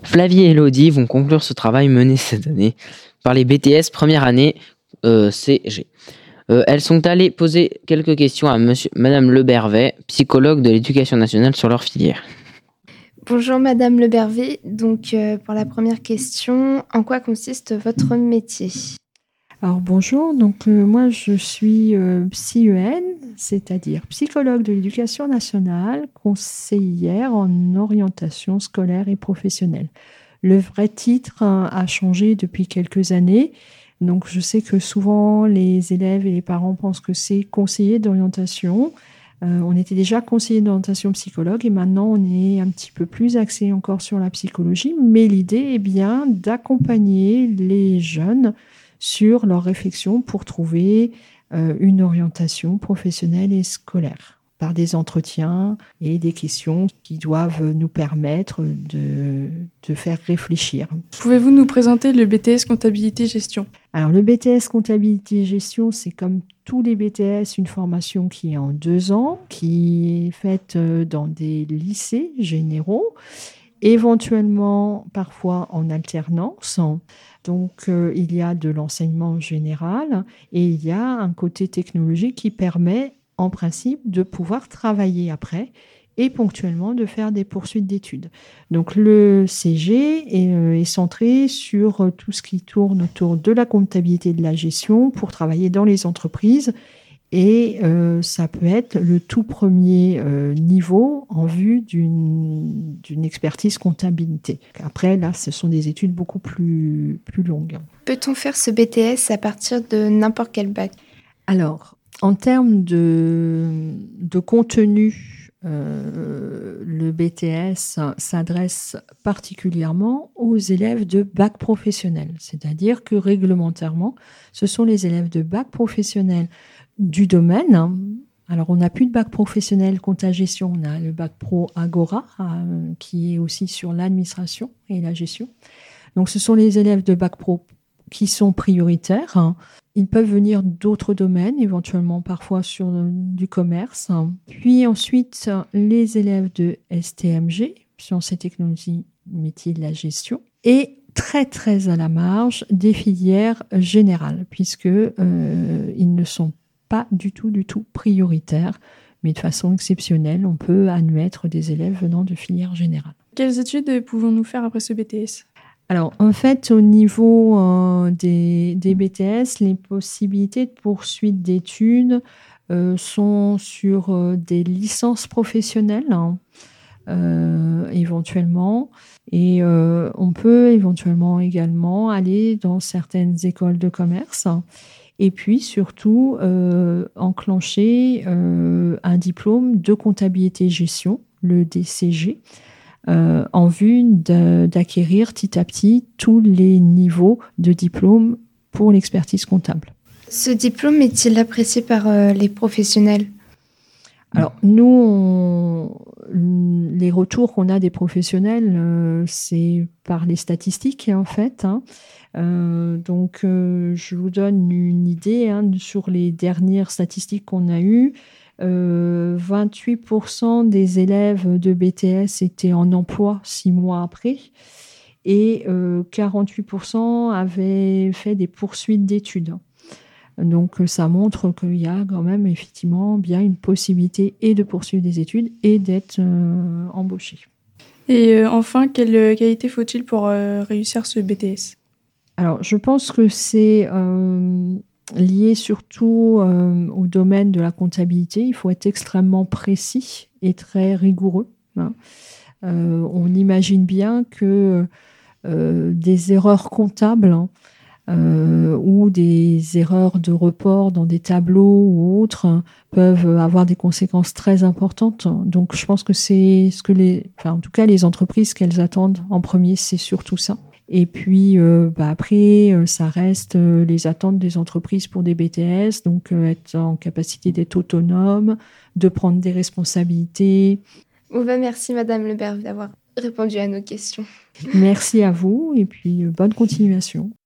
Flavie et Elodie vont conclure ce travail mené cette année par les BTS première année CG. Elles sont allées poser quelques questions à Madame Lebervet, psychologue de l'Éducation nationale, sur leur filière. Bonjour Madame Lebervet. Donc pour la première question, en quoi consiste votre métier ? Alors bonjour, donc moi je suis PsyEN, c'est-à-dire psychologue de l'Éducation nationale, conseillère en orientation scolaire et professionnelle. Le vrai titre a changé depuis quelques années. Donc je sais que souvent les élèves et les parents pensent que c'est conseiller d'orientation. On était déjà conseiller d'orientation psychologue et maintenant on est un petit peu plus axé encore sur la psychologie. Mais l'idée est bien d'accompagner les jeunes sur leur réflexion pour trouver une orientation professionnelle et scolaire par des entretiens et des questions qui doivent nous permettre de faire réfléchir. Pouvez-vous nous présenter le BTS Comptabilité-Gestion ? Alors le BTS Comptabilité-Gestion, c'est comme tous les BTS, une formation qui est en 2 ans, qui est faite dans des lycées généraux, éventuellement parfois en alternance. Donc, il y a de l'enseignement général et il y a un côté technologique qui permet, en principe, de pouvoir travailler après et ponctuellement de faire des poursuites d'études. Donc, le CG est centré sur tout ce qui tourne autour de la comptabilité et de la gestion pour travailler dans les entreprises. Et ça peut être le tout premier niveau en vue d'une expertise comptabilité. Après, là, ce sont des études beaucoup plus longues. Peut-on faire ce BTS à partir de n'importe quel bac ? Alors, en termes de contenu, le BTS s'adresse particulièrement aux élèves de bac professionnel. C'est-à-dire que réglementairement, ce sont les élèves de bac professionnel du domaine. Alors, on n'a plus de bac professionnel compta-gestion, on a le bac pro Agora, qui est aussi sur l'administration et la gestion. Donc, ce sont les élèves de bac pro qui sont prioritaires. Ils peuvent venir d'autres domaines, éventuellement parfois sur du commerce. Puis ensuite, les élèves de STMG, sciences et technologies, métiers de la gestion. Et très, très à la marge des filières générales, puisque ils ne sont pas du tout prioritaire, mais de façon exceptionnelle, on peut admettre des élèves venant de filières générales. Quelles études pouvons-nous faire après ce BTS ? Alors, en fait, au niveau des BTS, les possibilités de poursuite d'études sont sur des licences professionnelles, éventuellement, et on peut éventuellement également aller dans certaines écoles de commerce. Et puis surtout enclencher un diplôme de comptabilité-gestion, le DCG, en vue d'acquérir petit à petit tous les niveaux de diplôme pour l'expertise comptable. Ce diplôme est-il apprécié par les professionnels ? Alors nous, les retours qu'on a des professionnels, c'est par les statistiques en fait. Donc, je vous donne une idée sur les dernières statistiques qu'on a eues. 28% des élèves de BTS étaient en emploi 6 mois après et 48% avaient fait des poursuites d'études. Donc, ça montre qu'il y a quand même effectivement bien une possibilité et de poursuivre des études et d'être embauché. Et enfin, quelle qualité faut-il pour réussir ce BTS ? Alors, je pense que c'est lié surtout au domaine de la comptabilité. Il faut être extrêmement précis et très rigoureux. On imagine bien que des erreurs comptables ou des erreurs de report dans des tableaux ou autres peuvent avoir des conséquences très importantes. Donc, je pense que c'est ce que en tout cas, les entreprises qu'elles attendent en premier, c'est surtout ça. Et puis, après, ça reste les attentes des entreprises pour des BTS, donc être en capacité d'être autonome, de prendre des responsabilités. Merci Madame Lebervet d'avoir répondu à nos questions. Merci à vous et puis bonne continuation.